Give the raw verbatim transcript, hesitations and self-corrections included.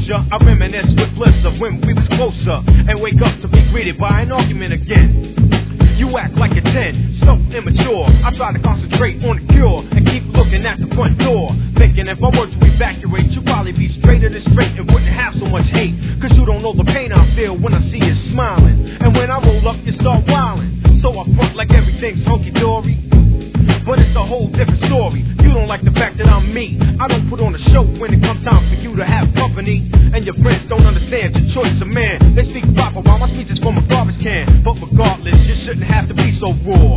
closure, I reminisce with bliss of when we was closer, and wake up to be greeted by an argument again. You act like a ten, so immature. I try to concentrate on the cure and keep looking at the front door, thinking if I were to evacuate, you'd probably be straighter than straight and wouldn't have so much hate. Cause you don't know the pain I feel when I see you smiling, and when I roll up, you start wildin'. So I front like everything's hunky-dory, but it's a whole different story. You don't like the fact that I'm me. I don't put on a show when it comes time for you to have company, and your friends don't understand your choice of man. They speak proper while my speech is from a garbage can. But regardless, you shouldn't have to be so raw.